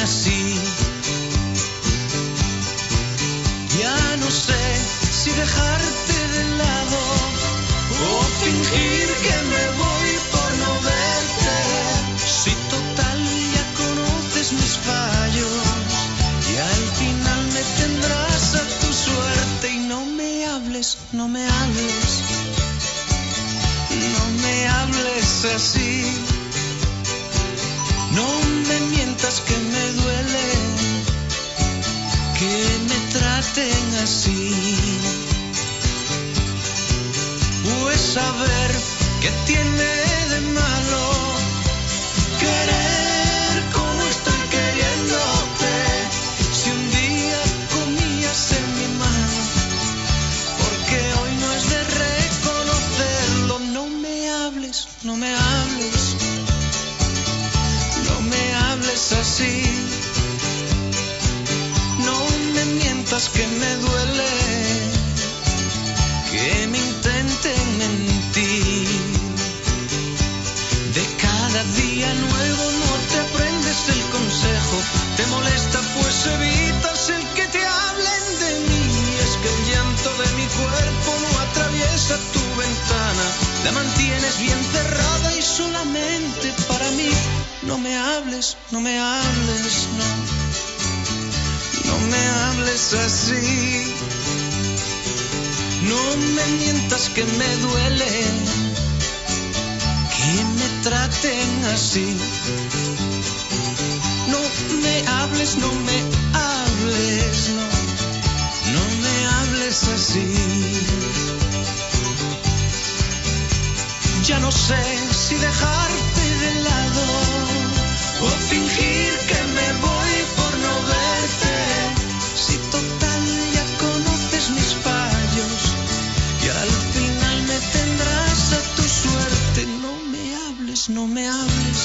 así. Ya no sé si dejarte de lado o fingir que me voy por no verte. Si total ya conoces mis fallos y al final me tendrás a tu suerte. Y no me hables, no me hables, no me hables así. No me mientas que me duele que me traten así. Pues saber qué tiene de malo querer como estoy queriéndote. Si un día comías en mi mano, porque hoy no es de reconocerlo. No me hables, no me hables, no me hables así. No me mientas que me duele que me intenten mentir. De cada día nuevo no te aprendes el consejo. Te molesta pues evitas el que te hablen de mí. Es que el llanto de mi cuerpo no atraviesa tu ventana. La mantienes bien cerrada y solamente para mí. No me hables, no me hables, no. No me hables así. No me mientas que me duele que me traten así. No me hables, no me hables, no. No me hables así. Ya no sé si dejarte de lado o fingir que me voy por no verte. Si total ya conoces mis fallos y al final me tendrás a tu suerte. No me hables, no me hables,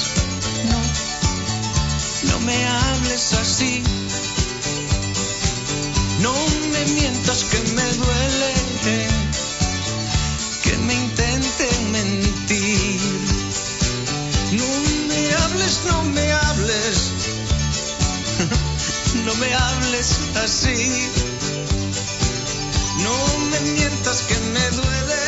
no, no me hables así. No me mientas que me duele que me intenten mentir. No me hables, no me hables, no me hables así. No me mientas que me duele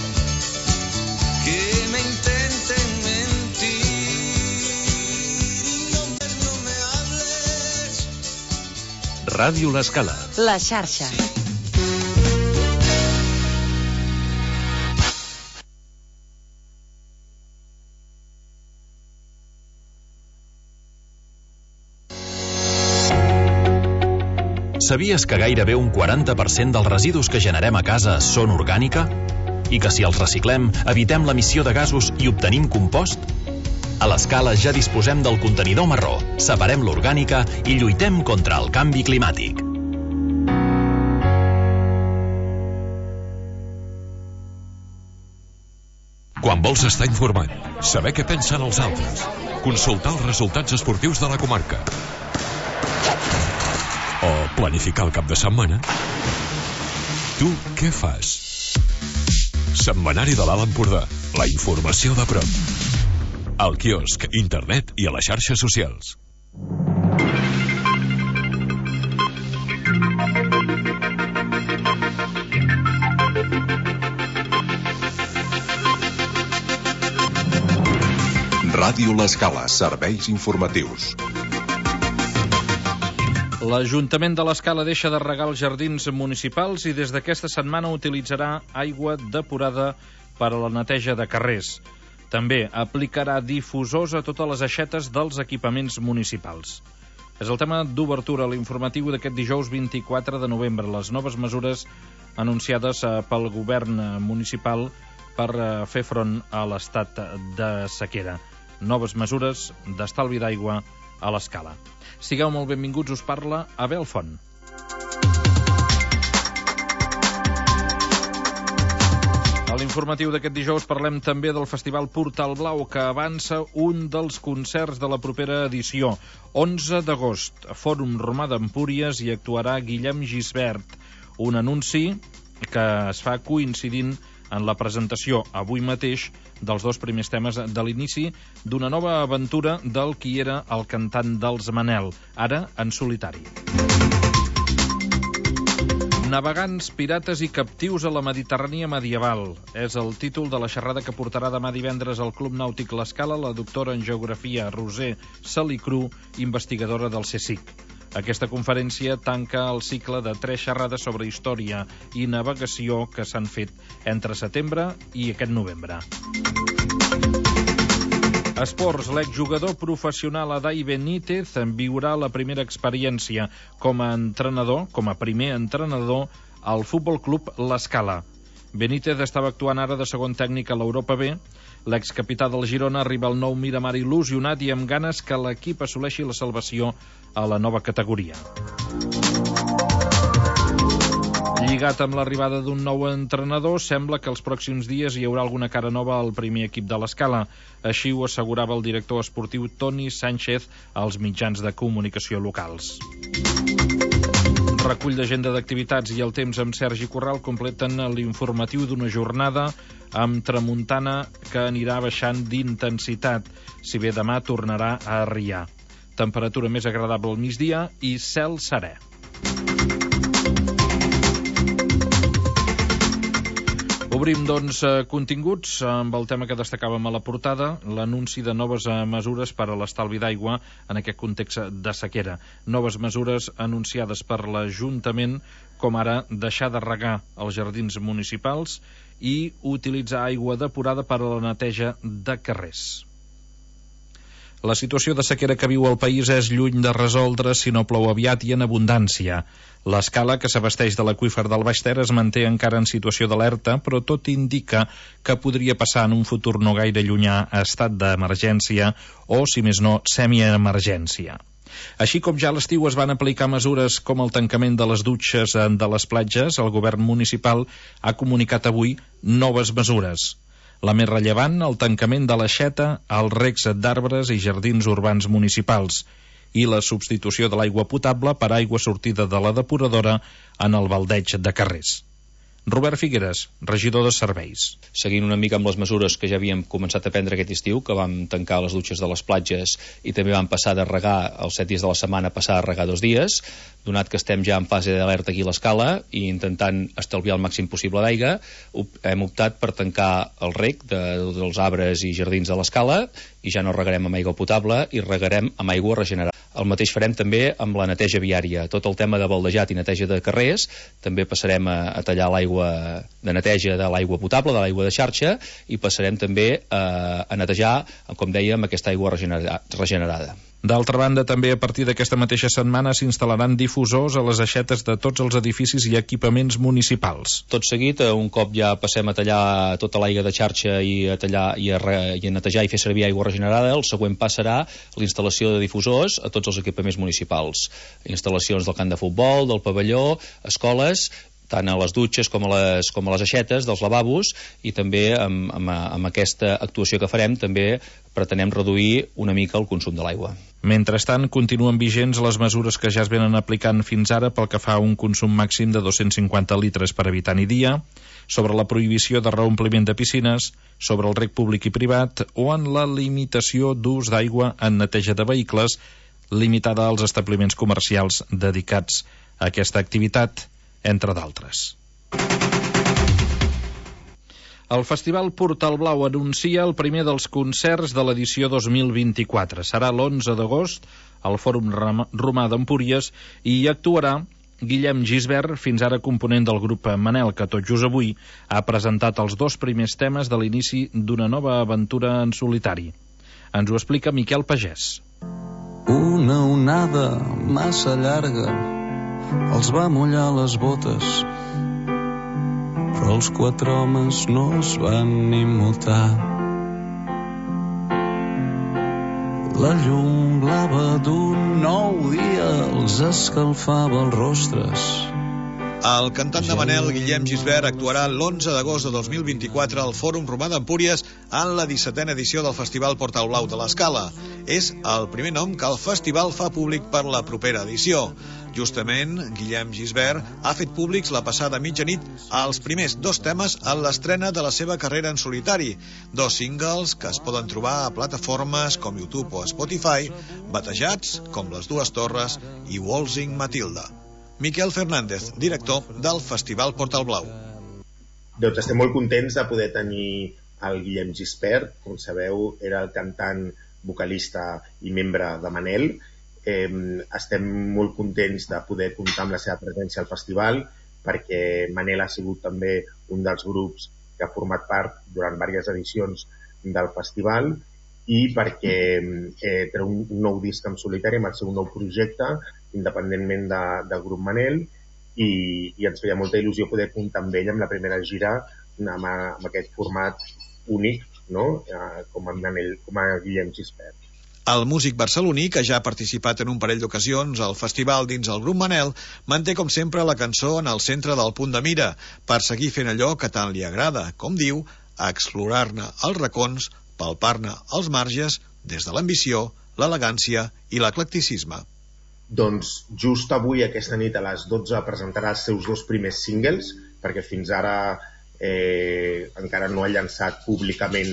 que me intenten mentir. No me hables. Ràdio L'Escala. La xarxa. Sabies que gairebé un 40% dels residus que generem a casa són orgànica? I que si els reciclem, evitem l'emissió de gasos i obtenim compost? A l'Escala ja disposem del contenidor marró, separem l'orgànica i lluitem contra el canvi climàtic. Quan vols estar informat, saber què pensen els altres, consultar els resultats esportius de la comarca o planificar el cap de setmana, tu què fas? Setmanari de l'Alt Empordà, la informació de prop. Al quiosc, internet i a les xarxes socials. Ràdio L'Escala, serveis informatius. L'Ajuntament de l'Escala deixa de regar els jardins municipals i des d'aquesta setmana utilitzarà aigua depurada per a la neteja de carrers. També aplicarà difusors a totes les aixetes dels equipaments municipals. És el tema d'obertura a l'informatiu d'aquest dijous 24 de novembre, les noves mesures anunciades pel govern municipal per fer front a l'estat de sequera. Noves mesures d'estalvi d'aigua a l'Escala. Sigueu molt benvinguts, us parla Abel Font. A l'informatiu d'aquest dijous parlem també del Festival Portal Blau, que avança un dels concerts de la propera edició. 11 d'agost, Fòrum Romà d'Empúries, i actuarà Guillem Gisbert. Un anunci que es fa coincidint en la presentació avui mateix dels 2 primers temes de l'inici d'una nova aventura del qui era el cantant dels Manel, ara en solitari. Navegants, pirates i captius a la Mediterrània medieval. És el títol de la xerrada que portarà demà divendres al Club Nàutic L'Escala la doctora en Geografia Roser Salicru, investigadora del CSIC. Aquesta conferència tanca el cicle de 3 xerrades sobre història i navegació que s'han fet entre setembre i aquest novembre. Esports, l'exjugador professional Adai Benítez viurà la primera experiència com a primer entrenador al Futbol Club L'Escala. Benítez estava actuant ara de segon tècnic a l'Europa B. L'excapità del Girona arriba al nou Miramar il·lusionat i amb ganes que l'equip assoleixi la salvació a la nova categoria. Lligat amb l'arribada d'un nou entrenador, sembla que els pròxims dies hi haurà alguna cara nova al primer equip de l'Escala. Així ho assegurava el director esportiu Toni Sánchez als mitjans de comunicació locals. Recull d'agenda d'activitats i el temps amb Sergi Corral completen l'informatiu d'una jornada amb tramuntana que anirà baixant d'intensitat, si bé demà tornarà a arriar. Temperatura més agradable al migdia i cel serè. Obrim, doncs, continguts amb el tema que destacàvem a la portada, l'anunci de noves mesures per a l'estalvi d'aigua en aquest context de sequera. Noves mesures anunciades per l'Ajuntament, com ara deixar de regar els jardins municipals i utilitzar aigua depurada per a la neteja de carrers. La situació de sequera que viu el país és lluny de resoldre si no plou aviat i en abundància. L'Escala, que s'abasteix de l'aqüífer del Baix Ter, es manté encara en situació d'alerta, però tot indica que podria passar en un futur no gaire llunyà a estat d'emergència o, si més no, semiemergència. Així com ja a l'estiu es van aplicar mesures com el tancament de les dutxes de les platges, el govern municipal ha comunicat avui noves mesures. La més rellevant, el tancament de l'aixeta, els recs d'arbres i jardins urbans municipals i la substitució de l'aigua potable per aigua sortida de la depuradora en el baldeig de carrers. Robert Figueres, regidor de Serveis. Seguint una mica amb les mesures que ja havíem començat a prendre aquest estiu, que vam tancar les dutxes de les platges i també vam passar de regar els 7 dies de la setmana a passar a regar 2 dies, donat que estem ja en fase d'alerta aquí a l'Escala i intentant estalviar el màxim possible d'aigua, hem optat per tancar el reg dels arbres i jardins de l'Escala i ja no regarem amb aigua potable i regarem amb aigua regenerada. El mateix farem també amb la neteja viària. Tot el tema de baldejat i neteja de carrers també passarem a tallar l'aigua de neteja de l'aigua potable, de l'aigua de xarxa, i passarem també a netejar, com dèiem, aquesta aigua regenerada. D'altra banda, també a partir d'aquesta mateixa setmana s'instal·laran difusors a les aixetes de tots els edificis i equipaments municipals. Tot seguit, un cop ja passem a tallar tota l'aigua de xarxa i a tallar i a netejar i fer servir aigua regenerada, el següent pas serà la instal·lació de difusors a tots els equipaments municipals. Instal·lacions del camp de futbol, del pavelló, escoles, tant a les dutxes com a les aixetes dels lavabos, i també amb aquesta actuació que farem també pretenem reduir una mica el consum de l'aigua. Mentrestant, continuen vigents les mesures que ja es venen aplicant fins ara pel que fa a un consum màxim de 250 litres per habitant i dia, sobre la prohibició de reompliment de piscines, sobre el reg públic i privat o en la limitació d'ús d'aigua en neteja de vehicles, limitada als establiments comercials dedicats a aquesta activitat, entre d'altres. El Festival Portal Blau anuncia el primer dels concerts de l'edició 2024. Serà l'11 d'agost al Fòrum Romà d'Empúries i hi actuarà Guillem Gisbert, fins ara component del grup Manel, que tot just avui ha presentat els 2 primers temes de l'inici d'una nova aventura en solitari. Ens ho explica Miquel Pagès. Una onada massa llarga els va mullar les botes, però els 4 homes no es van immutar. La llum blava d'un nou dia els escalfava els rostres El cantant de Manel, Guillem Gisbert, actuarà l'11 d'agost de 2024 al Fòrum Romà d'Empúries en la 17a edició del Festival Portal Blau de l'Escala. És el primer nom que el festival fa públic per la propera edició. Justament, Guillem Gisbert ha fet públics la passada mitjanit els primers 2 temes en l'estrena de la seva carrera en solitari, 2 singles que es poden trobar a plataformes com YouTube o Spotify, batejats com Les Dues Torres i Waltzing Matilda. Miquel Fernández, director del Festival Portal Blau. Doncs estem molt contents de poder tenir el Guillem Gisbert. Com sabeu, era el cantant, vocalista i membre de Manel. Estem molt contents de poder comptar amb la seva presència al festival, perquè Manel ha sigut també un dels grups que ha format part durant diverses edicions del festival, i perquè treu un nou disc en solitari amb el seu nou projecte, independentment del grup Manel, i ens feia molta il·lusió poder comptar amb ell amb la primera gira amb aquest format únic, no? com a Guillem Gisbert. El músic barceloní, que ja ha participat en un parell d'ocasions al festival dins el grup Manel, manté com sempre la cançó en el centre del punt de mira, per seguir fent allò que tant li agrada, com diu, explorar-ne els racons, palpar-ne els marges, des de l'ambició, l'elegància i l'eclecticisme. Doncs just avui, aquesta nit, a les 12, presentarà els seus 2 primers singles, perquè fins ara encara no ha llançat públicament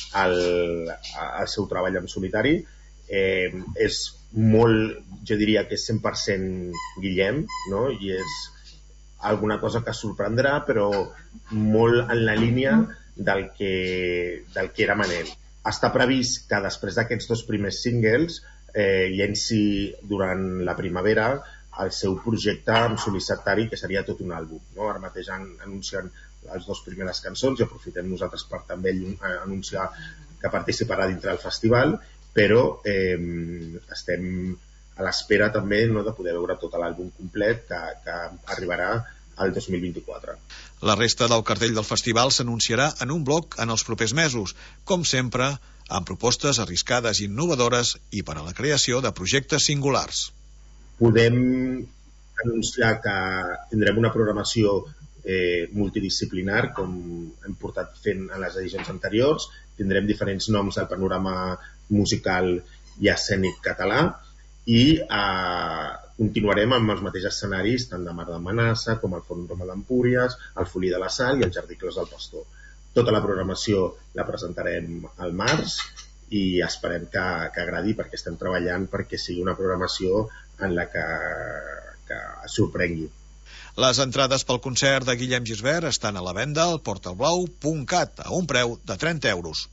el seu treball en solitari. És molt, jo diria que és 100% Guillem, no? I és alguna cosa que sorprendrà, però molt en la línia del que era Manel. Està previst que després d'aquests 2 primers singles llenci durant la primavera el seu projecte en solitari, que seria tot un àlbum, no? Ara mateix anuncien les 2 primeres cançons i aprofitem nosaltres per també anunciar que participarà dintre del festival, però estem a l'espera també, no, de poder veure tot l'àlbum complet que arribarà al 2024. La resta del cartell del festival s'anunciarà en un blog en els propers mesos, com sempre, amb propostes arriscades i innovadores i per a la creació de projectes singulars. Podem anunciar que tindrem una programació multidisciplinar, com hem portat fent en les edicions anteriors. Tindrem diferents noms del panorama musical i escènic català i continuarem amb els mateixos escenaris tant de Mar de Manassa com el Fòrum Romà d'Empúries, el Folí de la Sal i el Jardí Clos del Pastor. Tota la programació la presentarem al març i esperem que agradi, perquè estem treballant perquè sigui una programació en la que sorprengui. Les entrades pel concert de Guillem Gisbert estan a la venda al portalblau.cat a un preu de 30 euros.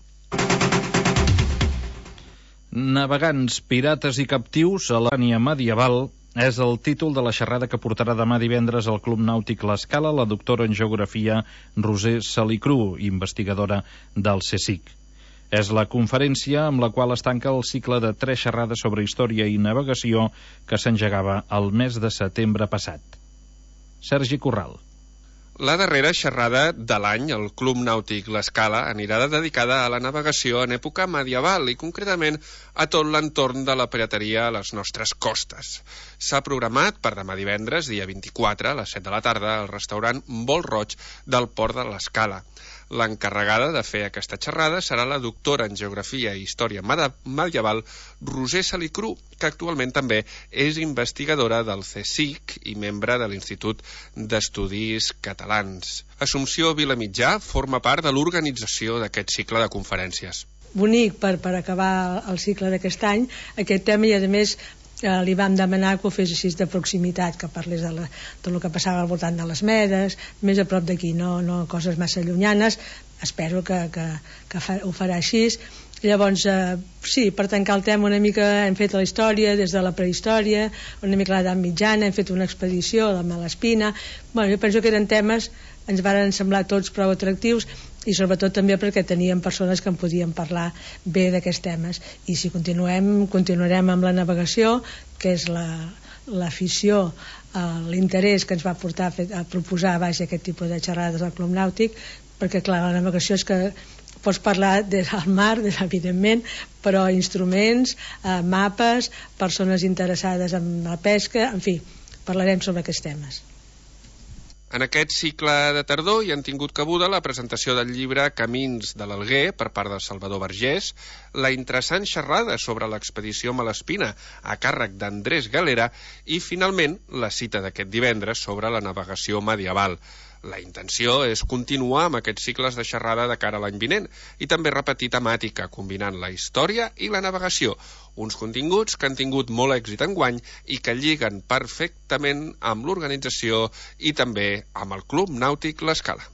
Navegants, pirates i captius a l'Ània medieval és el títol de la xerrada que portarà demà divendres al Club Nàutic L'Escala la doctora en geografia Roser Salicru, investigadora del CSIC. És la conferència amb la qual es tanca el cicle de 3 xerrades sobre història i navegació que s'engegava el mes de setembre passat. Sergi Corral. La darrera xerrada de l'any, el Club Nàutic L'Escala, anirà dedicada a la navegació en època medieval i concretament a tot l'entorn de la pirateria a les nostres costes. S'ha programat per demà divendres, dia 24, a les 7 de la tarda, al restaurant Vol Roig del Port de l'Escala. L'encarregada de fer aquesta xerrada serà la doctora en Geografia i Història Medieval Roser Salicru, que actualment també és investigadora del CSIC i membre de l'Institut d'Estudis Catalans. Assumpció Vilamitjà forma part de l'organització d'aquest cicle de conferències. Bonic per acabar el cicle d'aquest any, aquest tema, i a més li vam demanar que ho fes així de proximitat, que parlés de tot el que passava al voltant de les Medes, més a prop d'aquí, no coses massa llunyanes. Espero que ho farà així. Llavors, sí, per tancar el tema una mica hem fet la història des de la prehistòria, una mica l'edat mitjana, hem fet una expedició a la Malespina. Jo penso que eren temes, ens varen semblar tots prou atractius, i sobretot també perquè teníem persones que en podien parlar bé d'aquests temes. I si continuarem amb la navegació, que és l'afició, l'interès que ens va portar a proposar aquest tipus de xerrades al Club Nàutic, perquè clar, la navegació és que pots parlar del mar, evidentment, però instruments, mapes, persones interessades en la pesca, en fi, parlarem sobre aquests temes. En aquest cicle de tardor hi han tingut cabuda la presentació del llibre Camins de l'Alguer per part de Salvador Vergés, la interessant xerrada sobre l'expedició Malespina a càrrec d'Andrés Galera i, finalment, la cita d'aquest divendres sobre la navegació medieval. La intenció és continuar amb aquests cicles de xerrada de cara a l'any vinent i també repetir temàtica, combinant la història i la navegació, uns continguts que han tingut molt èxit enguany i que lliguen perfectament amb l'organització i també amb el Club Nàutic L'Escala.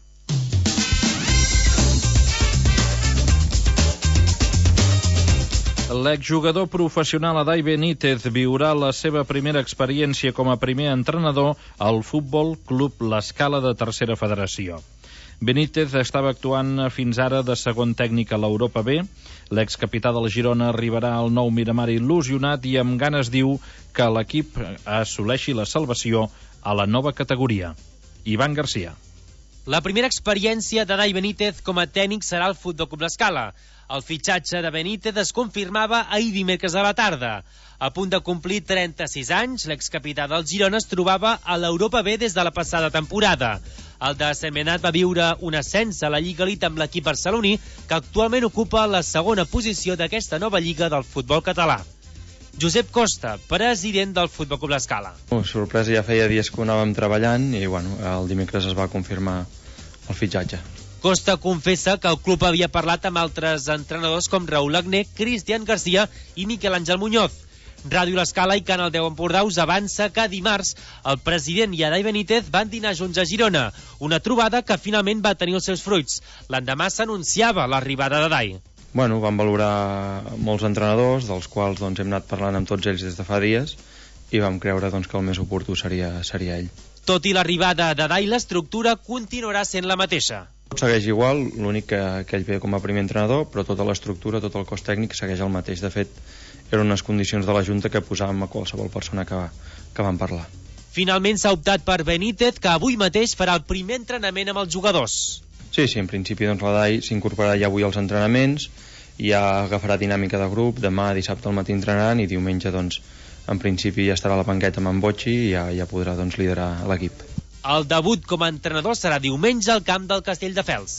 L'exjugador professional Adai Benítez viurà la seva primera experiència com a primer entrenador al Futbol Club L'Escala de Tercera Federació. Benítez estava actuant fins ara de segon tècnic a l'Europa B. L'excapità del Girona arribarà al nou Miramar il·lusionat i amb ganes diu que l'equip assoleixi la salvació a la nova categoria. Ivan Garcia. La primera experiència d'Adai Benítez com a tècnic serà al Futbol Club L'Escala. El fitxatge de Benítez es confirmava ahir dimecres a la tarda. A punt de complir 36 anys, l'excapità del Girona es trobava a l'Europa B des de la passada temporada. El de Sentmenat va viure un ascens a la Lliga Elite amb l'equip barceloní, que actualment ocupa la segona posició d'aquesta nova lliga del futbol català. Josep Costa, president del Futbol Club L'Escala. Sorpresa, ja feia dies que ho anàvem treballant i el dimecres es va confirmar el fitxatge. Costa confessa que el club havia parlat amb altres entrenadors com Raúl Agné, Cristian Garcia i Miquel Àngel Muñoz. Ràdio L'Escala i Canal 10 Empordà us avança que dimarts el president i Adai Benítez van dinar junts a Girona, una trobada que finalment va tenir els seus fruits. L'endemà s'anunciava l'arribada d'Adai. Vam valorar molts entrenadors, dels quals hem anat parlant amb tots ells des de fa dies i vam creure que el més oportú seria ell. Tot i l'arribada d'Adai, l'estructura continuarà sent la mateixa. Tot segueix igual, l'únic que ell ve com a primer entrenador, però tota l'estructura, tot el cos tècnic segueix el mateix. De fet, eren unes condicions de la Junta que posàvem a qualsevol persona que vam parlar. Finalment s'ha optat per Benítez, que avui mateix farà el primer entrenament amb els jugadors. Sí, en principi l'Adai s'incorporarà ja avui als entrenaments, ja agafarà dinàmica de grup, demà dissabte al matí entrenaran i diumenge en principi ja estarà a la banqueta amb en Botxi i ja podrà liderar l'equip. El debut com a entrenador serà diumenge al camp del Castelldefels.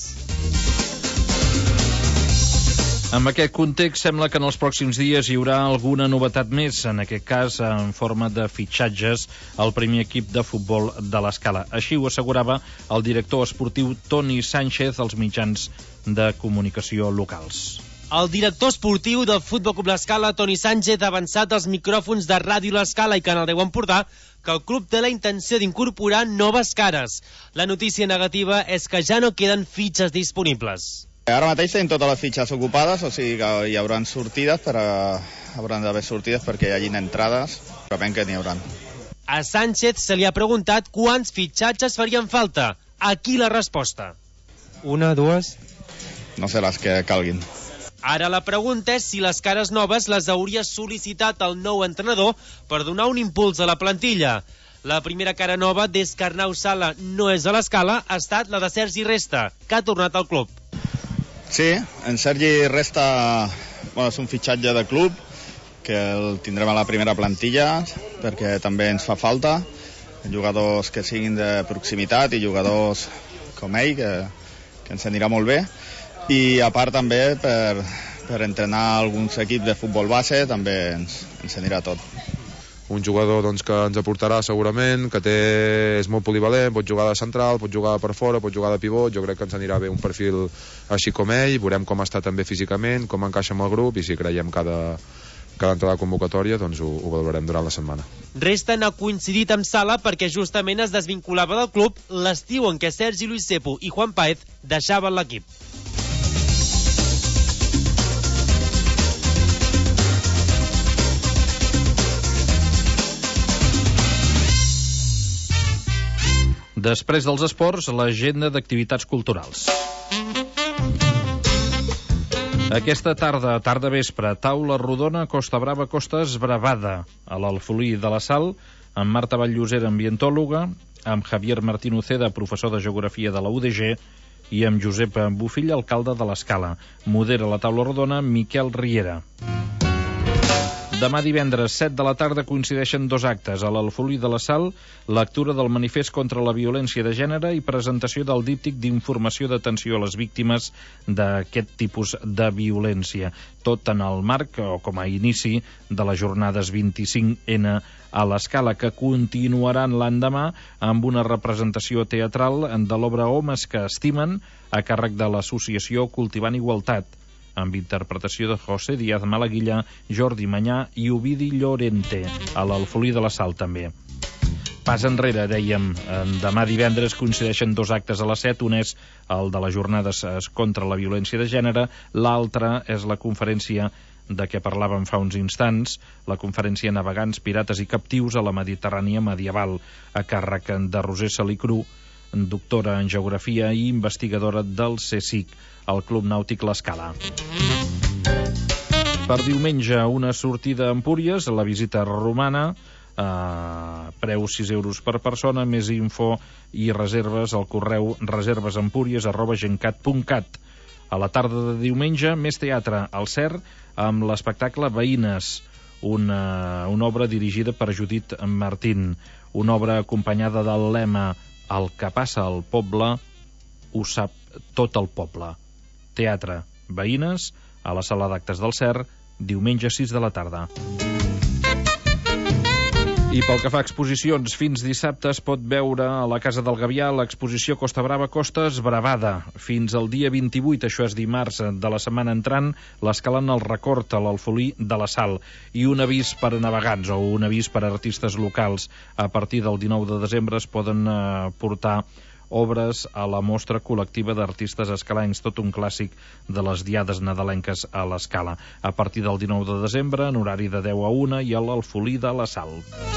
Amb aquest context, sembla que en els pròxims dies hi haurà alguna novetat més, en aquest cas en forma de fitxatges al primer equip de futbol de l'Escala. Així ho assegurava el director esportiu Toni Sánchez als mitjans de comunicació locals. El director esportiu del Futbol Club L'Escala, Toni Sánchez, ha avançat als micròfons de Ràdio L'Escala i Canal 10 Empordà que el club té la intenció d'incorporar noves cares. La notícia negativa és que ja no queden fitxes disponibles. Ara mateix tenim totes les fitxes ocupades, o sigui que hi haurà sortides, hauran d'haver sortides perquè hi hagin entrades, però ben que n'hi hauran. A Sánchez se li ha preguntat quants fitxatges farien falta. Aquí la resposta. 1, 2... No sé, les que calguin. Ara la pregunta és si les cares noves les hauria sol·licitat el nou entrenador per donar un impuls a la plantilla. La primera cara nova des que Arnau Sala no és a l'Escala ha estat la de Sergi Resta, que ha tornat al club. Sí, en Sergi Resta és un fitxatge de club que el tindrem a la primera plantilla perquè també ens fa falta jugadors que siguin de proximitat i jugadors com ell que ens anirà molt bé. I a part també per entrenar alguns equips de futbol base també ens anirà tot. Un jugador que ens aportarà segurament, que és molt polivalent, pot jugar de central, pot jugar per fora, pot jugar de pivot, jo crec que ens anirà bé un perfil així com ell, veurem com està també físicament, com encaixa amb el grup i si creiem cada entrada convocatòria ho valorarem durant la setmana. Resta n'ha coincidit amb Sala perquè justament es desvinculava del club l'estiu en què Sergi Luis Cepo i Juan Páez deixaven l'equip. Després dels esports, l'agenda d'activitats culturals. Aquesta tarda vespre, taula rodona Costa Brava, Costa Esbravada, a l'Alfolí de la Sal, amb Marta Vall-Llosera, ambientòloga, amb Javier Martín Uceda, professor de Geografia de la UDG, i amb Josep Bufill, alcalde de l'Escala. Modera la taula rodona Miquel Riera. Demà divendres, 7 de la tarda, coincideixen dos actes. A l'Alfolí de la Sal, lectura del manifest contra la violència de gènere i presentació del díptic d'informació d'atenció a les víctimes d'aquest tipus de violència. Tot en el marc, o com a inici, de les jornades 25N a l'Escala, que continuaran l'endemà amb una representació teatral de l'obra Homes que estimen, a càrrec de l'associació Cultivant Igualtat, amb interpretació de José Díaz Malaguilla, Jordi Manyà i Ovidi Llorente, a l'Alfolí de la Sal també. Pas enrere, dèiem, demà divendres coincideixen dos actes a les 7, un és el de les jornades contra la violència de gènere, l'altre és la conferència de què parlàvem fa uns instants, la conferència Navegants, Pirates i Captius a la Mediterrània Medieval, a càrrec de Roser Salicru, doctora en Geografia i investigadora del CSIC, al Club Nàutic l'Escala. Per diumenge, una sortida a Empúries, la visita romana, preu 6 euros per persona, més info i reserves al correu reservesempúries@gencat.cat. A la tarda de diumenge, més teatre al CER amb l'espectacle Veïnes, una obra dirigida per Judit Martín, una obra acompanyada del lema "El que passa al poble ho sap tot el poble". Teatre Veïnes a la sala d'actes del CER, diumenge 6 de la tarda. I pel que fa a exposicions, fins dissabte es pot veure a la Casa del Gavià l'exposició Costa Brava, Costa Esbravada. Fins al dia 28, això és dimarts de la setmana entrant, l'Escala en el record a l'Alfolí de la Sal. I un avís per a navegants o un avís per a artistes locals. A partir del 19 de desembre es poden portar obres a la mostra col·lectiva d'artistes escalencs, tot un clàssic de les diades nadalenques a l'Escala. A partir del 19 de desembre, en horari de 10 a 1 i a l'Alfolí de la Sal.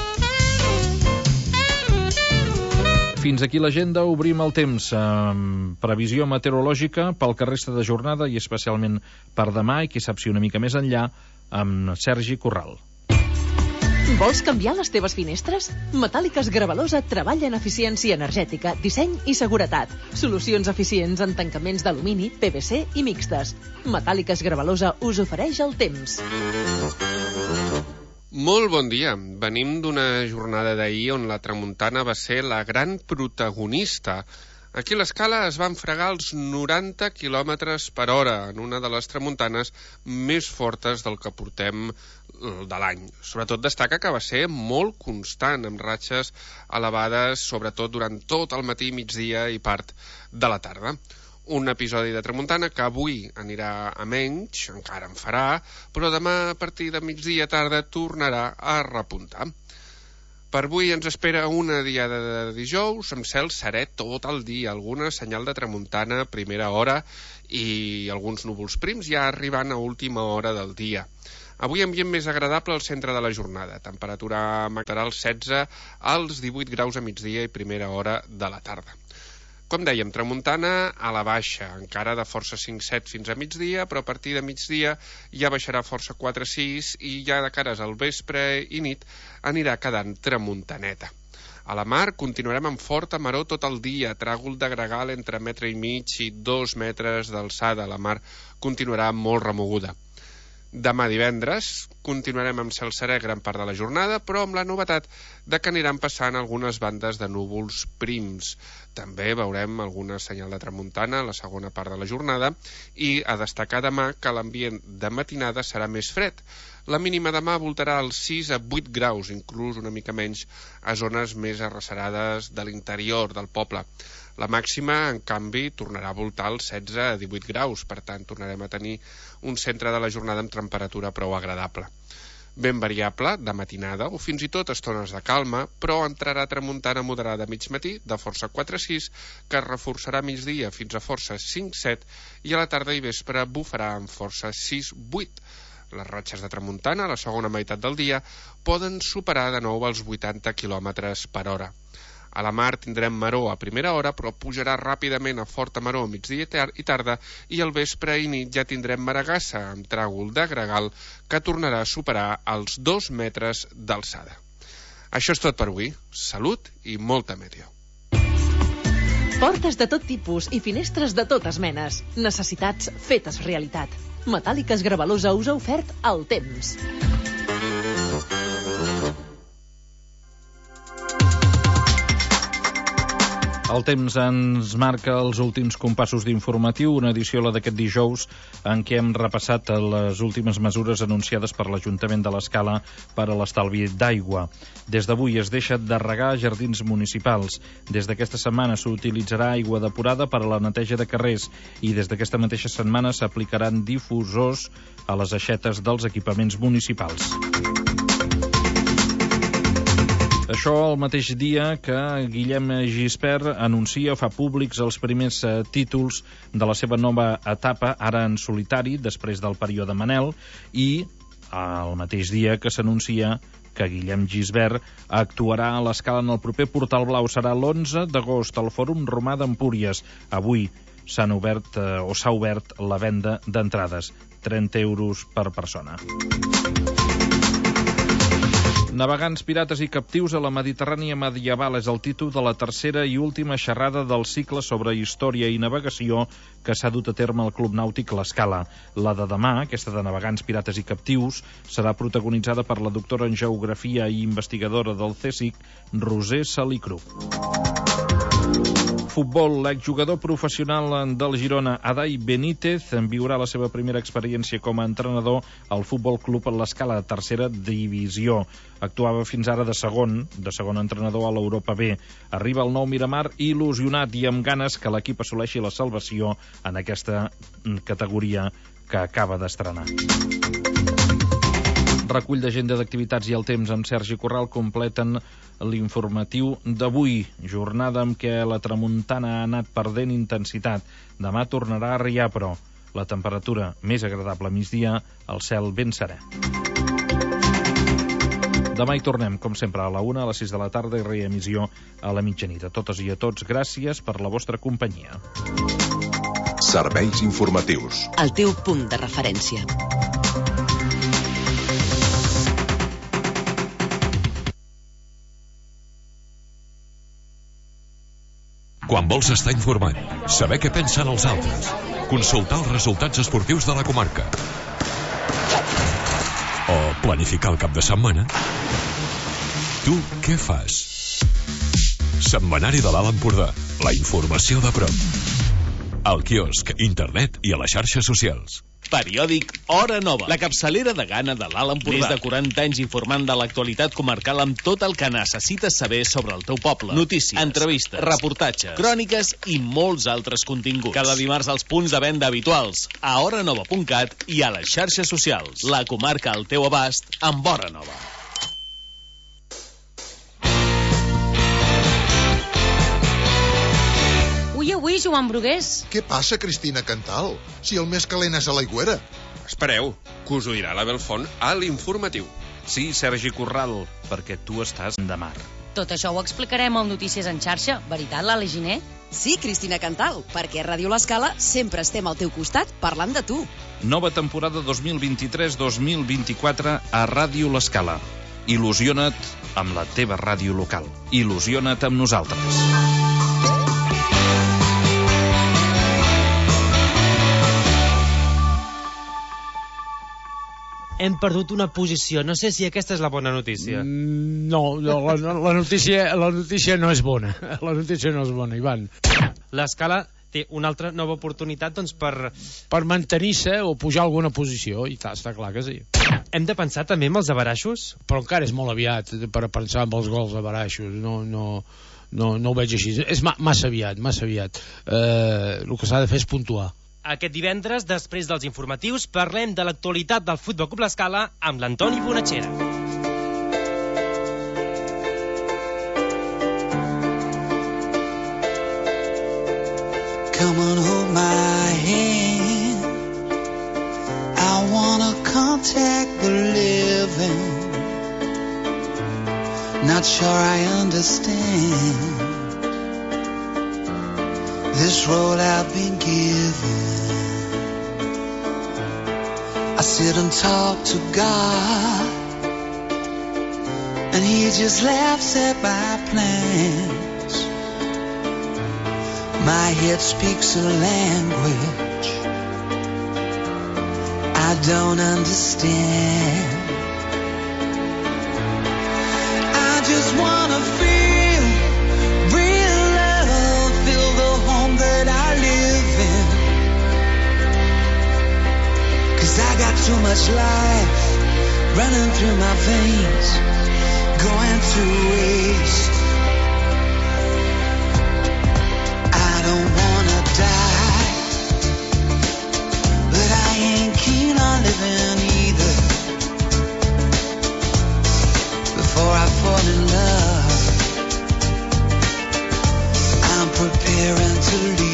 Fins aquí l'agenda, obrim el temps. Previsió meteorològica pel que resta de jornada i especialment per demà i qui sap si una mica més enllà, amb Sergi Corral. Vols canviar les teves finestres? Metàl·liques Gravalosa treballa en eficiència energètica, disseny i seguretat. Solucions eficients en tancaments d'alumini, PVC i mixtes. Metàl·liques Gravalosa us ofereix el temps. Molt bon dia. Venim d'una jornada d'ahir on la tramuntana va ser la gran protagonista. Aquí a l'Escala es van fregar els 90 km per hora en una de les tramuntanes més fortes del que portem de l'any. Sobretot destaca que va ser molt constant, amb ratxes elevades, sobretot durant tot el matí, migdia i part de la tarda. Un episodi de tramuntana que avui anirà a menys, encara en farà, però demà a partir de migdia tarda tornarà a repuntar. Per avui ens espera una diada de dijous amb cel serè tot el dia, alguna senyal de tramuntana a primera hora i alguns núvols prims ja arribant a última hora del dia. Avui ambient més agradable al centre de la jornada, temperatura marcarà els 16 als 18 graus a migdia i primera hora de la tarda. Com dèiem, tramuntana a la baixa, encara de força 5-7 fins a migdia, però a partir de migdia ja baixarà força 4-6 i ja de cares al vespre i nit anirà quedant tramuntaneta. A la mar continuarem amb forta maror tot el dia, tràgol de gregal entre 1,5 metres i 2 metres d'alçada. La mar continuarà molt remoguda. Demà divendres continuarem amb cel serè gran part de la jornada, però amb la novetat de que aniran passant algunes bandes de núvols prims. També veurem alguna senyal de tramuntana a la segona part de la jornada i a destacar demà que l'ambient de matinada serà més fred. La mínima demà voltarà als 6 a 8 graus, inclús una mica menys a zones més arrecerades de l'interior del poble. La màxima, en canvi, tornarà a voltar als 16 a 18 graus, per tant, tornarem a tenir un centre de la jornada amb temperatura prou agradable. Ben variable, de matinada, o fins i tot estones de calma, però entrarà tramuntana moderada a mig matí, de força 4-6, que es reforçarà a migdia fins a força 5-7, i a la tarda i vespre bufarà amb força 6-8. Les ratxes de tramuntana a la segona meitat del dia poden superar de nou els 80 km per hora. A la mar tindrem maror a primera hora, però pujarà ràpidament a forta maror a migdia i tarda, i al vespre i nit ja tindrem maragassa amb tràgol de gregal que tornarà a superar els 2 metres d'alçada. Això és tot per avui. Salut i molta meteo. Portes de tot tipus i finestres de totes menes. Necessitats fetes realitat. Metàl·liques Gravalosa us ha ofert el temps. El temps ens marca els últims compassos d'informatiu, una edició, la d'aquest dijous, en què hem repassat les últimes mesures anunciades per l'Ajuntament de l'Escala per a l'estalvi d'aigua. Des d'avui es deixa de regar jardins municipals. Des d'aquesta setmana s'utilitzarà aigua depurada per a la neteja de carrers i des d'aquesta mateixa setmana s'aplicaran difusors a les aixetes dels equipaments municipals. Això el mateix dia que Guillem Gispert fa públics els primers títols de la seva nova etapa, ara en solitari, després del període Manel, i el mateix dia que s'anuncia que Guillem Gispert actuarà a l'Escala en el proper Portal Blau. Serà l'11 d'agost al Fòrum Romà d'Empúries. Avui s'ha obert la venda d'entrades, 30 euros per persona. Navegants, pirates i captius a la Mediterrània medieval és el títol de la tercera i última xerrada del cicle sobre història i navegació que s'ha dut a terme al Club Nàutic l'Escala. La de demà, aquesta de navegants, pirates i captius, serà protagonitzada per la doctora en geografia i investigadora del CSIC, Roser Salicrup. Futbol, l'exjugador professional del Girona, Adai Benítez, viurà la seva primera experiència com a entrenador al Futbol Club a l'Escala, tercera divisió. Actuava fins ara de segon entrenador a l'Europa B. Arriba al nou Miramar il·lusionat i amb ganes que l'equip assoleixi la salvació en aquesta categoria que acaba d'estrenar. Recull d'agenda d'activitats i el temps amb Sergi Corral completen l'informatiu d'avui, jornada en què la tramuntana ha anat perdent intensitat. Demà tornarà a arriar, però la temperatura més agradable a migdia, el cel ben serè. Demà hi tornem, com sempre, a la 1, a les 6 de la tarda i reemissió a la mitjanit. A totes i a tots, gràcies per la vostra companyia. Serveis informatius. El teu punt de referència. Quan vols estar informat, saber què pensen els altres, consultar els resultats esportius de la comarca o planificar el cap de setmana, tu què fas? Setmanari de l'Alt Empordà, la informació de prop. Al quiosc, internet i a les xarxes socials. Periòdic Hora Nova, la capçalera de gana de l'Alt Empordà. Més de 40 anys informant de l'actualitat comarcal amb tot el que necessites saber sobre el teu poble. Notícies, entrevistes, reportatges, cròniques i molts altres continguts. Cada dimarts als punts de venda habituals, a horanova.cat i a les xarxes socials. La comarca al teu abast amb Hora Nova. Ui, Joan Brugués. Què passa, Cristina Cantal? Si el més calent és a l'aigüera. Espereu, que us ho dirà la Belfont a l'informatiu. Sí, Sergi Corral, perquè tu estàs de mar. Tot això ho explicarem al Notícies en xarxa, veritat, l'Ale Giner? Sí, Cristina Cantal, perquè a Ràdio L'Escala sempre estem al teu costat parlant de tu. Nova temporada 2023-2024 a Ràdio L'Escala. Il·lusiona't amb la teva ràdio local. Il·lusiona't amb nosaltres. Hem perdut una posició. No sé si aquesta és la bona notícia. No, la notícia no és bona. La notícia no és bona, Ivan. L'Escala té una altra nova oportunitat doncs, per mantenir-se o pujar alguna posició, i està clar que sí. Hem de pensar també en els avaraixos? Però encara és molt aviat per pensar en els gols avaraixos. No ho veig així. És massa aviat. El que s'ha de fer és puntuar. Aquest divendres, després dels informatius, parlem de l'actualitat del Futbol Club L'Escala amb l'Antoni Bonachera. Come on, hold my hand. I wanna contact the living. Not sure I understand this road I've been given. I sit and talk to God, and He just laughs at my plans. My head speaks a language I don't understand. I just wanna feel real love got too much life running through my veins, going to waste. I don't wanna die, but I ain't keen on living either. Before I fall in love, I'm preparing to leave.